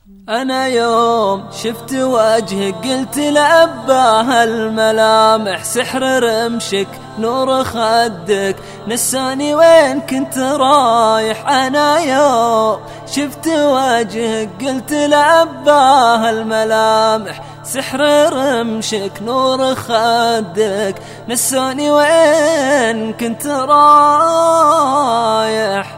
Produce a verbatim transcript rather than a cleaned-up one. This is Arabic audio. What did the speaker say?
أنا يوم شفت وجهك قلت لأباه الملامح، سحر رمشك نور خدك نساني وين كنت رايح. أنا يوم شفت وجهك قلت لأباه الملامح، سحر رمشك نور خدك نساني وين كنت رايح.